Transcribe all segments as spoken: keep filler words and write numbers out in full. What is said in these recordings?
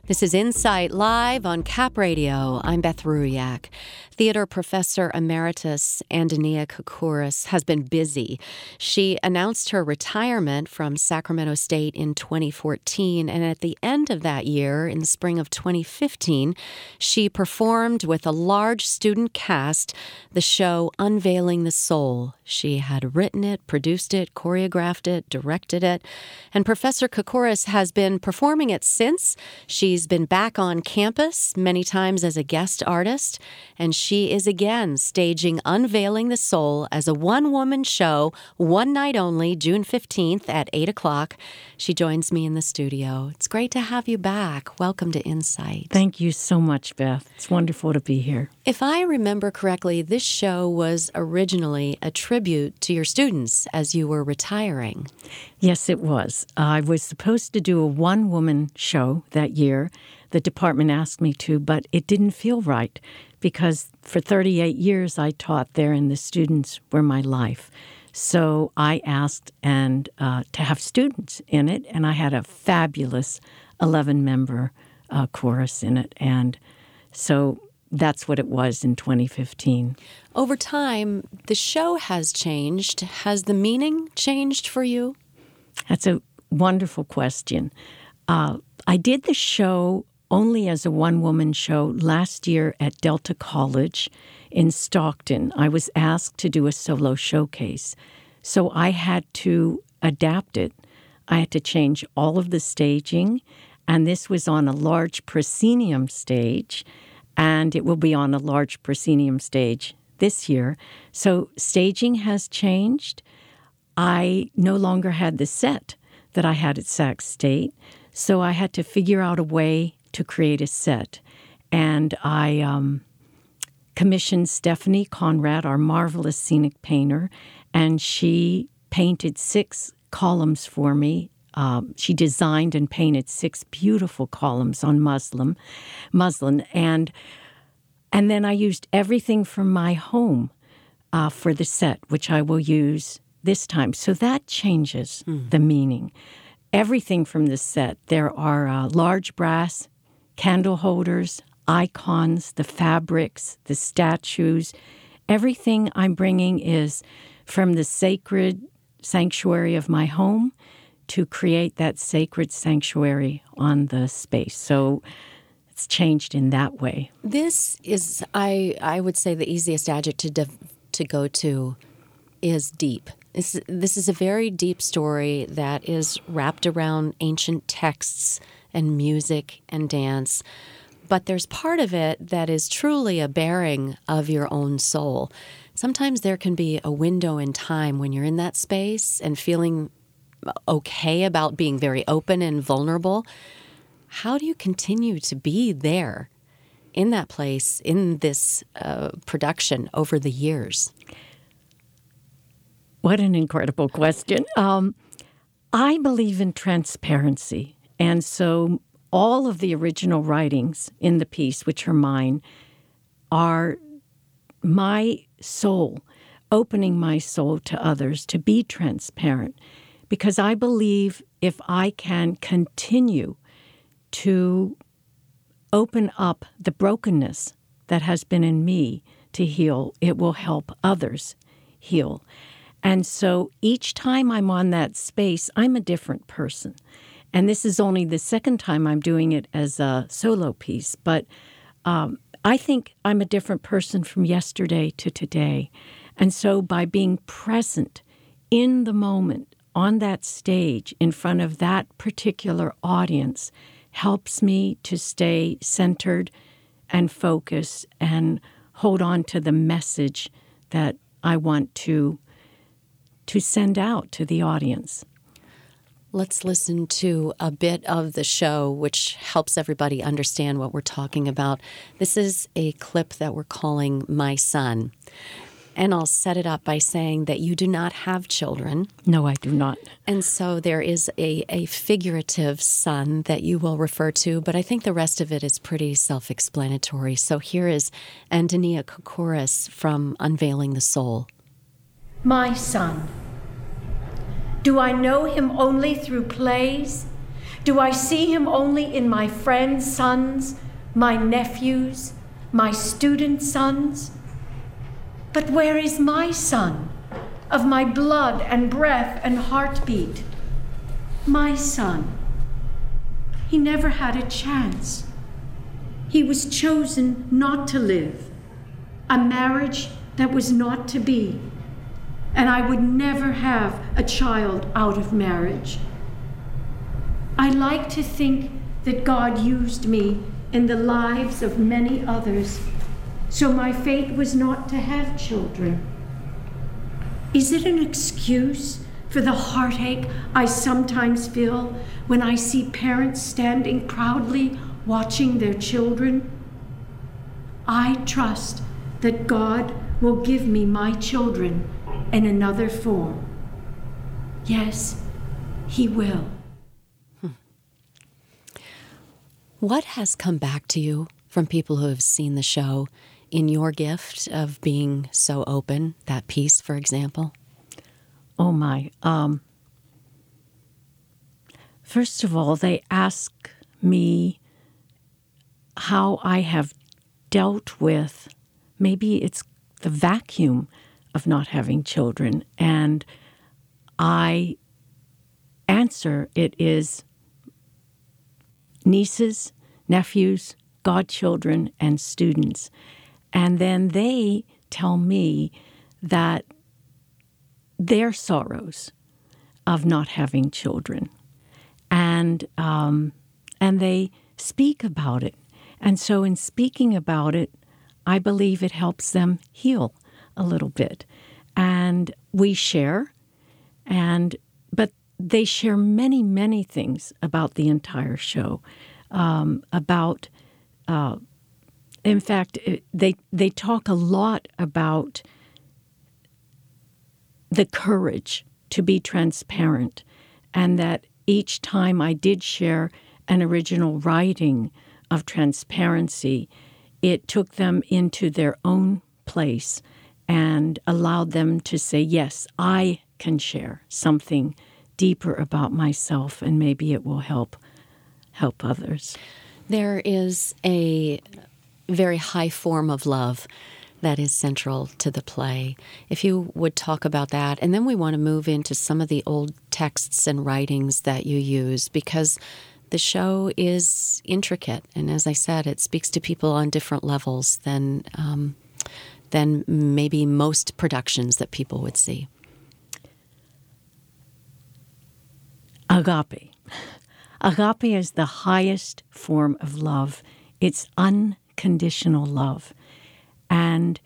This is Insight Live on Cap Radio. I'm Beth Ruyak. Theater professor emeritus Antonia Koukouris has been busy. She announced her retirement from Sacramento State in twenty fourteen, and at the end of that year, in the spring of twenty fifteen, she performed with a large student cast the show Unveiling the Soul. She had written it, produced it, choreographed it, directed it, and Professor Koukouris has been performing it since. She's been back on campus many times as a guest artist, and she is again staging Unveiling the Soul as a one-woman show, one night only, June fifteenth at eight o'clock. She joins me in the studio. It's great to have you back. Welcome to Insight. Thank you so much, Beth. It's wonderful to be here. If I remember correctly, this show was originally a tribute to your students as you were retiring. Yes, it was. I was supposed to do a one-woman show that year. The department asked me to, but it didn't feel right because for thirty-eight years I taught there and the students were my life. So I asked and uh, to have students in it, and I had a fabulous eleven-member uh, chorus in it. And so that's what it was in twenty fifteen. Over time, the show has changed. Has the meaning changed for you? That's a wonderful question. Uh, I did the show only as a one-woman show last year at Delta College in Stockton. I was asked to do a solo showcase, so I had to adapt it. I had to change all of the staging, and this was on a large proscenium stage, and it will be on a large proscenium stage this year. So staging has changed. I no longer had the set that I had at Sac State, so I had to figure out a way to create a set. And I um, commissioned Stephanie Conrad, our marvelous scenic painter, and she painted six columns for me. Um, she designed and painted six beautiful columns on muslin, muslin, and and then I used everything from my home uh, for the set, which I will use this time. So that changes mm. the meaning. Everything from the set. There are uh, large brass candle holders, icons, the fabrics, the statues. Everything I'm bringing is from the sacred sanctuary of my home to create that sacred sanctuary on the space. So it's changed in that way. This is, I I would say, the easiest adjective to, to go to is deep. This, this is a very deep story that is wrapped around ancient texts and music and dance. But there's part of it that is truly a bearing of your own soul. Sometimes there can be a window in time when you're in that space and feeling okay about being very open and vulnerable. How do you continue to be there in that place, in this uh, production over the years? What an incredible question. Um, I believe in transparency. And so all of the original writings in the piece, which are mine, are my soul, opening my soul to others to be transparent. Because I believe if I can continue to open up the brokenness that has been in me to heal, it will help others heal. And so each time I'm on that space, I'm a different person. And this is only the second time I'm doing it as a solo piece. But um, I think I'm a different person from yesterday to today. And so by being present in the moment, on that stage, in front of that particular audience, helps me to stay centered and focused and hold on to the message that I want to, to send out to the audience. Let's listen to a bit of the show, which helps everybody understand what we're talking about. This is a clip that we're calling My Son. And I'll set it up by saying that you do not have children. No, I do not. And so there is a, a figurative son that you will refer to, but I think the rest of it is pretty self-explanatory. So here is Antonia Koukouris from Unveiling the Soul. My son. Do I know him only through plays? Do I see him only in my friends' sons, my nephews, my student sons? But where is my son, of my blood and breath and heartbeat? My son. He never had a chance. He was chosen not to live, a marriage that was not to be. And I would never have a child out of marriage. I like to think that God used me in the lives of many others, so my fate was not to have children. Is it an excuse for the heartache I sometimes feel when I see parents standing proudly watching their children? I trust that God will give me my children in another form. Yes, He will. Hmm. What has come back to you from people who have seen the show in your gift of being so open, that piece, for example? Oh, my. Um, first of all, they ask me how I have dealt with, maybe it's the vacuum of not having children. And I answer it is nieces, nephews, godchildren, and students. And then they tell me that their sorrows of not having children. And um, and they speak about it. And so in speaking about it, I believe it helps them heal a little bit. And we share, and but they share many, many things about the entire show, um, about, uh, in fact, they they talk a lot about the courage to be transparent, and that each time I did share an original writing of transparency, it took them into their own place and allowed them to say, yes, I can share something deeper about myself, and maybe it will help help others. There is a very high form of love that is central to the play. If you would talk about that, and then we want to move into some of the old texts and writings that you use, because the show is intricate, and as I said, it speaks to people on different levels than um, than maybe most productions that people would see. Agape. Agape is the highest form of love. It's unconditional love. And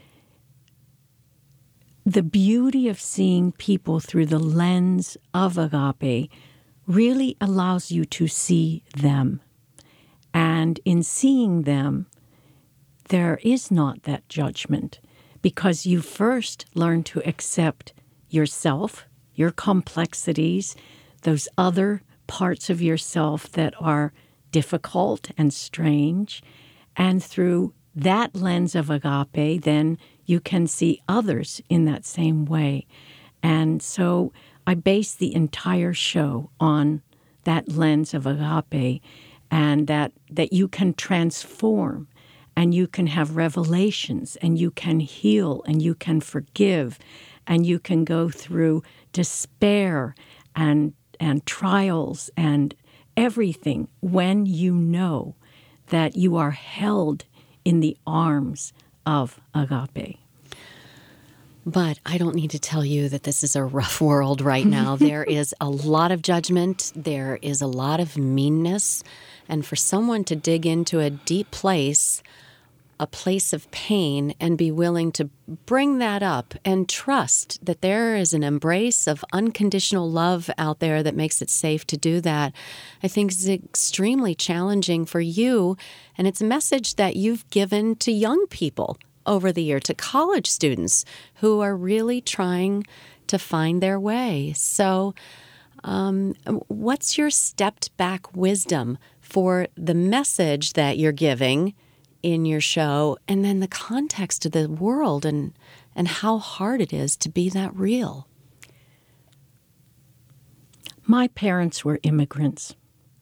the beauty of seeing people through the lens of agape really allows you to see them. And in seeing them, there is not that judgment, because you first learn to accept yourself, your complexities, those other parts of yourself that are difficult and strange. And through that lens of agape, then you can see others in that same way. And so I base the entire show on that lens of agape, and that, that you can transform, and you can have revelations, and you can heal, and you can forgive, and you can go through despair and and trials and everything when you know that you are held in the arms of agape. But I don't need to tell you that this is a rough world right now. There is a lot of judgment. There is a lot of meanness. And for someone to dig into a deep place, a place of pain, and be willing to bring that up and trust that there is an embrace of unconditional love out there that makes it safe to do that, I think is extremely challenging for you. And it's a message that you've given to young people over the year, to college students who are really trying to find their way. So um, what's your stepped back wisdom for the message that you're giving in your show, and then the context of the world and and how hard it is to be that real? My parents were immigrants.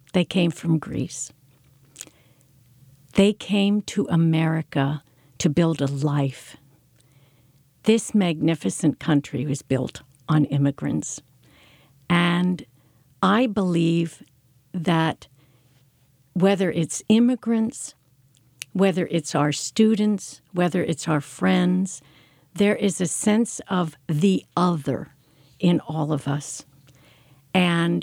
They came from Greece. They came to America to build a life. This magnificent country was built on immigrants. And I believe that whether it's immigrants, whether it's our students, whether it's our friends, there is a sense of the other in all of us. And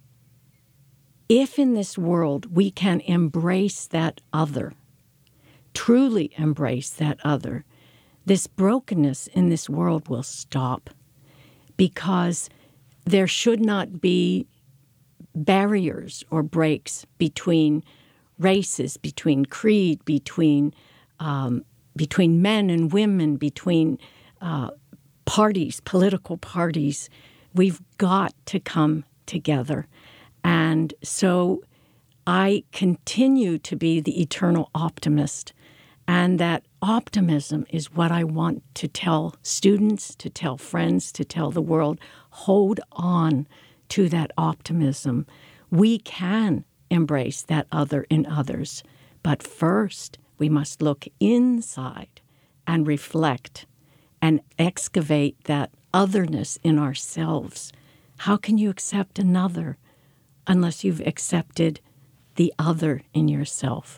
if in this world we can embrace that other, truly embrace that other, this brokenness in this world will stop, because there should not be barriers or breaks between races, between creed, between um, between men and women, between uh, parties, political parties. We've got to come together. And so I continue to be the eternal optimist. And that optimism is what I want to tell students, to tell friends, to tell the world. Hold on to that optimism. We can embrace that other in others. But first, we must look inside and reflect and excavate that otherness in ourselves. How can you accept another unless you've accepted the other in yourself?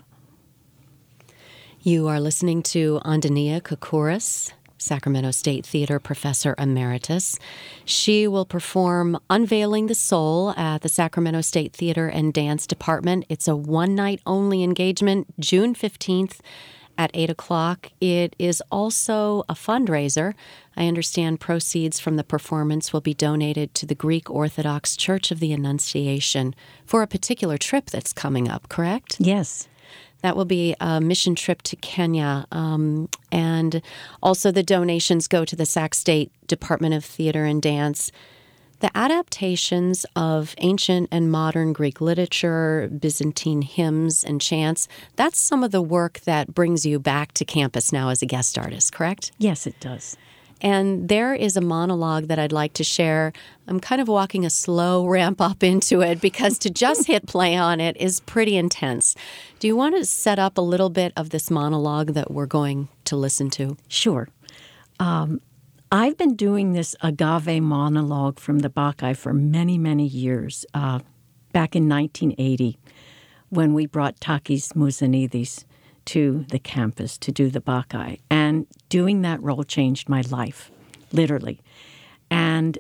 You are listening to Andania Koukouris, Sacramento State Theater Professor Emeritus. She will perform Unveiling the Soul at the Sacramento State Theater and Dance Department. It's a one-night-only engagement, June fifteenth at eight o'clock. It is also a fundraiser. I understand proceeds from the performance will be donated to the Greek Orthodox Church of the Annunciation for a particular trip that's coming up, correct? Yes. That will be a mission trip to Kenya. Um, and also the donations go to the Sac State Department of Theater and Dance. The adaptations of ancient and modern Greek literature, Byzantine hymns and chants, that's some of the work that brings you back to campus now as a guest artist, correct? Yes, it does. And there is a monologue that I'd like to share. I'm kind of walking a slow ramp up into it because to just hit play on it is pretty intense. Do you want to set up a little bit of this monologue that we're going to listen to? Sure. Um, I've been doing this agave monologue from the Bacchae for many, many years. Uh, back in nineteen eighty, when we brought Takis Moussanidis to the campus to do the Bacchae. And doing that role changed my life, literally. And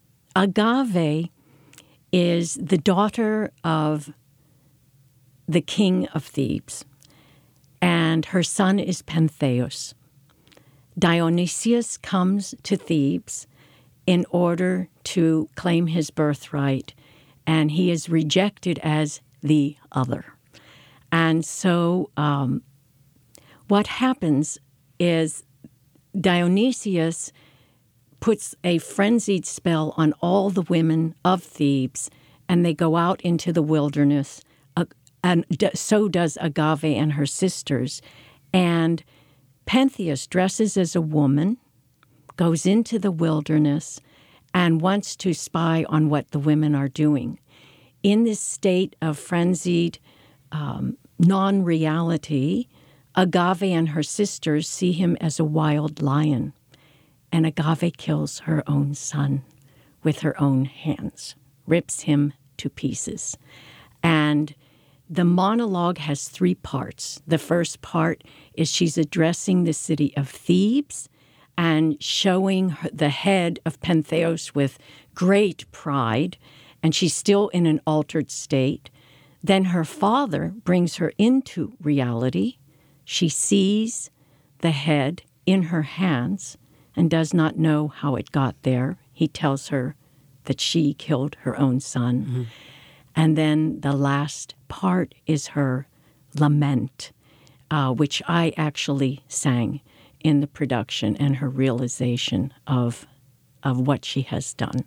Agave is the daughter of the king of Thebes, and her son is Pentheus. Dionysius comes to Thebes in order to claim his birthright, and he is rejected as the other. And so um, what happens is Dionysius puts a frenzied spell on all the women of Thebes, and they go out into the wilderness, uh, and d- so does Agave and her sisters. And Pentheus dresses as a woman, goes into the wilderness, and wants to spy on what the women are doing. In this state of frenzied um, non-reality, Agave and her sisters see him as a wild lion, and Agave kills her own son with her own hands, rips him to pieces. And the monologue has three parts. The first part is she's addressing the city of Thebes and showing her, the head of Pentheus with great pride, and she's still in an altered state. Then her father brings her into reality. She sees the head in her hands and does not know how it got there. He tells her that she killed her own son. Mm-hmm. And then the last part is her lament, uh, which I actually sang in the production, and her realization of, of what she has done.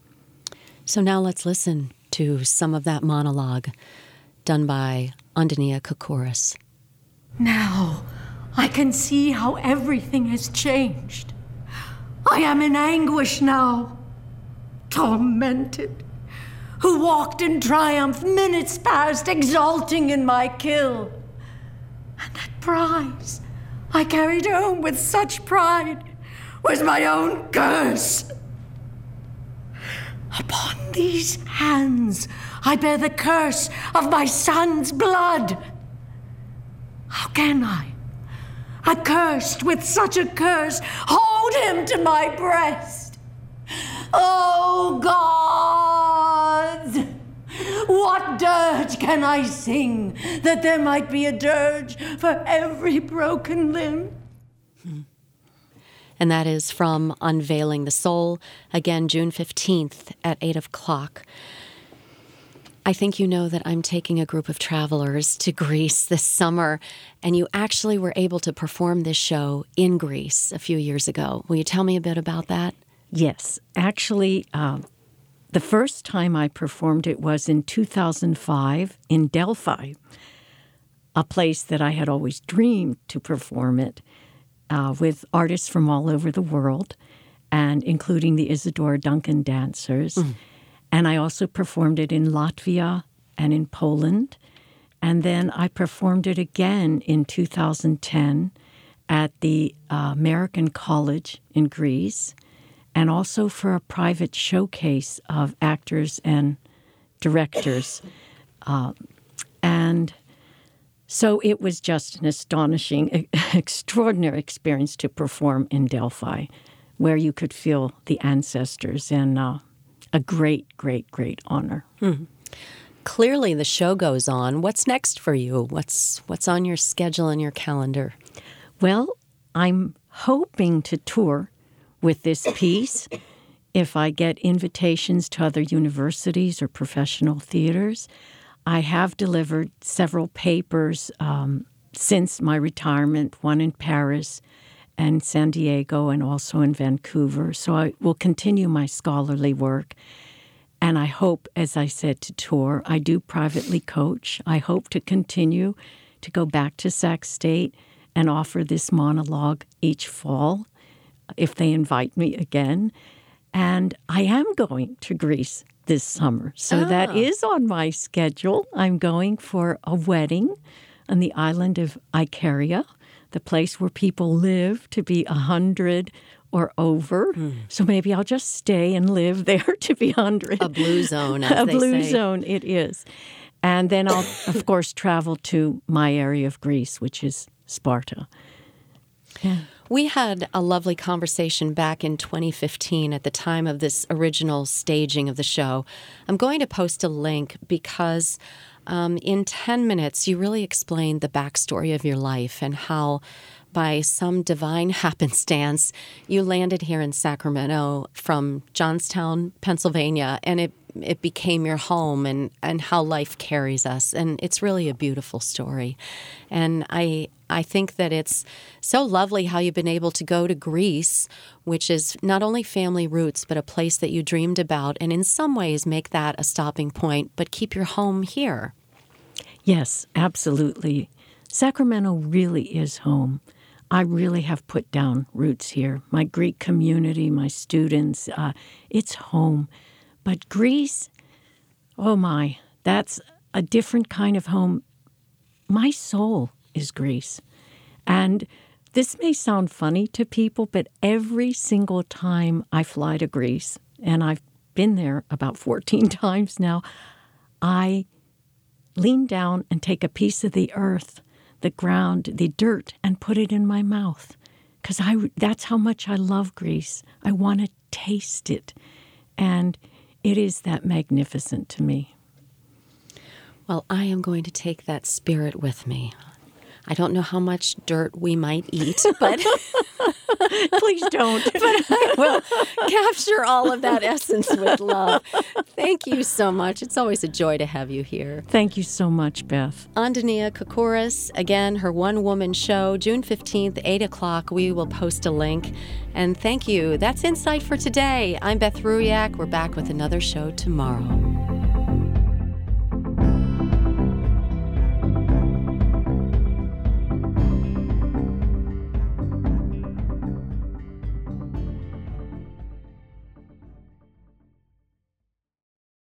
So now let's listen to some of that monologue done by Andania Koukouris. Now, I can see how everything has changed. I am in anguish now, tormented, who walked in triumph minutes past, exulting in my kill. And that prize I carried home with such pride was my own curse. Upon these hands I bear the curse of my son's blood. How can I, accursed with such a curse, hold him to my breast? Oh, gods! What dirge can I sing that there might be a dirge for every broken limb? Hmm. And that is from Unveiling the Soul, again, June fifteenth at eight o'clock. I think you know that I'm taking a group of travelers to Greece this summer, and you actually were able to perform this show in Greece a few years ago. Will you tell me a bit about that? Yes. Actually, uh, the first time I performed it was in two thousand five in Delphi, a place that I had always dreamed to perform it. Uh, with artists from all over the world, and including the Isadora Duncan dancers. Mm. And I also performed it in Latvia and in Poland. And then I performed it again in two thousand ten at the uh, American College in Greece, and also for a private showcase of actors and directors. Uh, and So it was just an astonishing, extraordinary experience to perform in Delphi, where you could feel the ancestors, and uh, a great, great, great honor. Hmm. Clearly the show goes on. What's next for you? What's what's on your schedule and your calendar? Well, I'm hoping to tour with this piece if I get invitations to other universities or professional theaters. I have delivered several papers um, since my retirement, one in Paris and San Diego and also in Vancouver. So I will continue my scholarly work. And I hope, as I said, to tour. I do privately coach. I hope to continue to go back to Sac State and offer this monologue each fall if they invite me again. And I am going to Greece this summer. So oh. that is on my schedule. I'm going for a wedding on the island of Icaria, the place where people live to be a hundred or over. Mm. So maybe I'll just stay and live there to be a hundred. A blue zone, as a they blue say. zone, it is. And then I'll, of course, travel to my area of Greece, which is Sparta. Yeah. We had a lovely conversation back in twenty fifteen at the time of this original staging of the show. I'm going to post a link because um, in ten minutes you really explained the backstory of your life and how by some divine happenstance you landed here in Sacramento from Johnstown, Pennsylvania, and it it became your home, and, and how life carries us. And it's really a beautiful story. And I I think that it's so lovely how you've been able to go to Greece, which is not only family roots, but a place that you dreamed about, and in some ways make that a stopping point, but keep your home here. Yes, absolutely. Sacramento really is home. I really have put down roots here. My Greek community, my students, uh, it's home. But Greece, oh my, that's a different kind of home. My soul is Greece. And this may sound funny to people, but every single time I fly to Greece, and I've been there about fourteen times now, I lean down and take a piece of the earth, the ground, the dirt, and put it in my mouth. Because I that's how much I love Greece. I want to taste it. And it is that magnificent to me. Well, I am going to take that spirit with me. I don't know how much dirt we might eat, but please don't. But I will capture all of that essence with love. Thank you so much. It's always a joy to have you here. Thank you so much, Beth. Andania Koukouris, again, her one-woman show, June fifteenth, eight o'clock. We will post a link. And thank you. That's Insight for today. I'm Beth Ruyak. We're back with another show tomorrow.